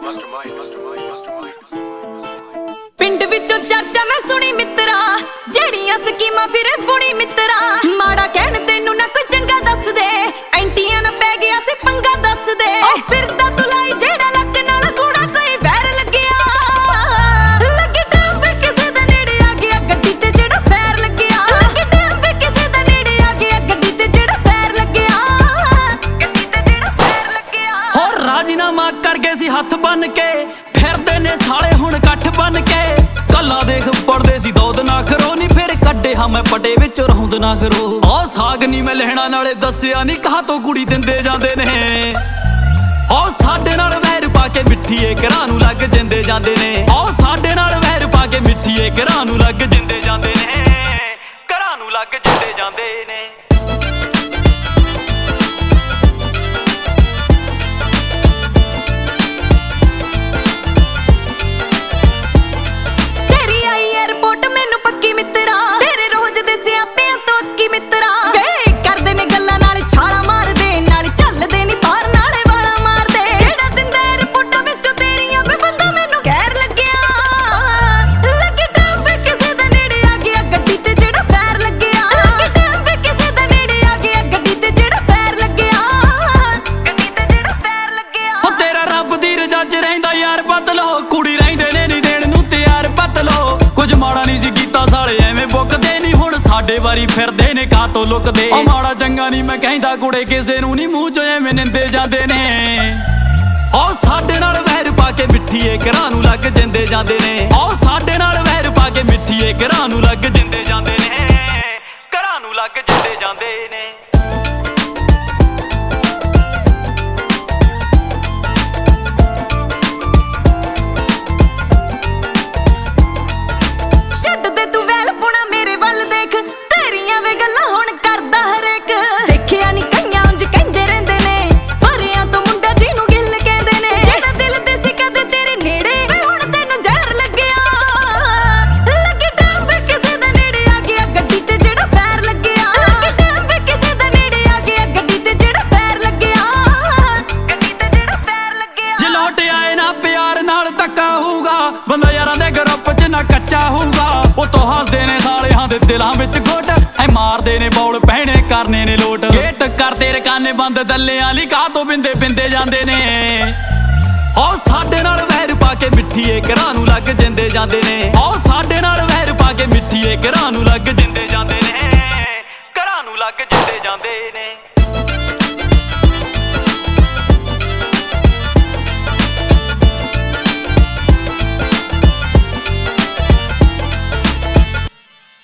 ਪਿੰਡ ਵਿੱਚੋਂ ਚਰਚਾ ਮੈਂ ਸੁਣੀ ਮਿੱਤਰਾ, ਜਿਹੜੀਆਂ ਸਕੀਮਾਂ ਫਿਰੇ ਬੁਣੀ ਮਿੱਤਰਾ। ਮਾੜਾ ਕਹਿਣ ਤੈਨੂੰ ਨਾ ਕੋਈ ਚੰਗਾ ਦੱਸ ਦੇ, ਐਂਟੀਆਂ ਨਾ ਪੈ ਗਿਆ ਸੀ ਪੰਗਾ ਦੱਸ ਦੇ। ਉਹ ਫਿਰਦਾ ਤੂੰ ਲਾਈ ਜਿਹੜਾ ਲੱਕ ਨਾਲ ਕੂੜਾ ਕੋਈ ਵੈਰ ਲੱਗਿਆ। ਲੱਗੇ ਟਾਈਮ ਵੇ ਕਿਸੇ ਦੇ ਨੇੜੇ ਆ ਗਿਆ ਗੱਡੀ ਤੇ ਜਿਹੜਾ ਫੈਰ ਲੱਗਿਆ। ਲੱਗੇ ਟਾਈਮ ਵੇ ਕਿਸੇ ਦੇ ਨੇੜੇ ਆ ਗਿਆ ਗੱਡੀ ਤੇ ਜਿਹੜਾ ਫੈਰ ਲੱਗਿਆ। ਗੱਡੀ ਤੇ ਜਿਹੜਾ ਫੈਰ ਲੱਗਿਆ। ਹੋਰ ਰਾਜੀਨਾਮਾ ਕਰ ਗਏ ਸੀ ਹੱਥ ਬੰਨ ਕੇ, ਫਿਰਦੇ ਨੇ ਸਾਲੇ ਹੁਣ ਇਕੱਠ ਬਣ ਕੇ। ਕੱਲਾ ਦੇਖ ਪੜਦੇ ਸੀ ਦੁੱਧ ਨਾ ਖਰੋ ਨੀ, ਫਿਰ ਕੱਢੇ ਹਾਂ ਮੈਂ ਪਟੇ ਵਿੱਚ ਰਹੁੰਦ ਨਾ ਖਰੋ। ਉਹ ਸਾਗ ਨੀ ਮੈਂ ਲੈਣਾ ਨਾਲੇ ਦੱਸਿਆ ਨੀ ਕਾਹ ਤੋਂ ਕੁੜੀ ਦਿੰਦੇ ਜਾਂਦੇ ਨੇ। ਉਹ ਸਾਡੇ ਨਾਲ ਵੈਰ ਪਾ ਕੇ ਮਿੱਠੀਏ ਘਰਾਂ ਨੂੰ ਲੱਗ ਜਿੰਦੇ ਜਾਂਦੇ ਨੇ। ਉਹ ਸਾਡੇ ਨਾਲ ਵੈਰ ਪਾ ਕੇ ਮਿੱਠੀਏ ਘਰਾਂ ਨੂੰ ਲੱਗ ਜਿੰਦੇ ਜਾਂਦੇ ਨੇ। ਘਰਾਂ ਨੂੰ ਲੱਗ ਜਿੰਦੇ ਜਾਂਦੇ ਨੇ। ਕੁੜੀ ਰਹਿੰਦੇ ਨੇ ਨੀ ਦੇਣ ਨੂੰ ਤਿਆਰ ਬਦਲੋ। ਕੁਝ ਮਾੜਾ ਨਹੀਂ ਸੀ ਕੀਤਾ ਸਾਲੇ ਐਵੇਂ ਬੁੱਕਦੇ ਨੀ, ਹੁਣ ਸਾਡੇ ਵਾਰੀ ਫਿਰਦੇ ਨੇ ਕਾਹ ਤੋਂ ਲੁਕਦੇ। ਉਹ ਮਾੜਾ ਚੰਗਾ ਨਹੀਂ ਮੈਂ ਕਹਿੰਦਾ ਕੁੜੇ ਕਿਸੇ ਨੂੰ ਨੀ, ਮੂੰਹ ਚੋਂ ਐਵੇਂ ਨਿੰਦੇ ਜਾਂਦੇ ਨੇ। ਉਹ ਸਾਡੇ ਨਾਲ ਵੈਰ ਪਾ ਕੇ ਮਿੱਠੀਏ ਘਰਾਂ ਨੂੰ ਲੱਗ ਜਿੰਦੇ ਜਾਂਦੇ ਨੇ। ਉਹ ਸਾਡੇ ਨਾਲ ਵੈਰ ਪਾ ਕੇ ਮਿੱਠੀਏ ਘਰਾਂ ਨੂੰ ਲੱਗ ਜਿੰਦੇ ਜਾਂਦੇ ਨੇ। ਘਰਾਂ ਨੂੰ ਲੱਗ ਜਿੰਦੇ ਜਾਂਦੇ ਨੇ। ਬੰਦਾ ਯਾਰਾਂ ਦੇ ਗਰੁੱਪ ਚ ਨਾ ਕੱਚਾ ਹੋਊਗਾ। ਉਹ ਤੋਂ ਹੱਸਦੇ ਨੇ ਸਾਲਿਆਂ ਦੇ ਦਿਲਾਂ ਵਿੱਚ ਘੁੱਟ, ਐ ਮਾਰਦੇ ਨੇ ਬੌਲ ਪਹਿਣੇ ਕਰਨੇ ਨੇ ਲੋਟ। ਗੇਟ ਕਰਦੇ ਰਕਾਨੇ ਬੰਦ ਦੱਲਿਆਂ ਲਈ ਕਾਹ ਤੋਂ ਬਿੰਦੇ ਬਿੰਦੇ ਜਾਂਦੇ ਨੇ। ਉਹ ਸਾਡੇ ਨਾਲ ਵੈਰ ਪਾ ਕੇ ਮਿੱਠੀਏ ਘਰਾਂ ਨੂੰ ਲੱਗ ਜਿੰਦੇ ਜਾਂਦੇ ਨੇ। ਉਹ ਸਾਡੇ ਨਾਲ ਵੈਰ ਪਾ ਕੇ ਮਿੱਠੀਏ ਘਰਾਂ ਨੂੰ ਲੱਗ ਜਿੰਦੇ ਜਾਂਦੇ ਨੇ। ਘਰਾਂ ਨੂੰ ਲੱਗ ਜਿੰਦੇ ਜਾਂਦੇ ਨੇ।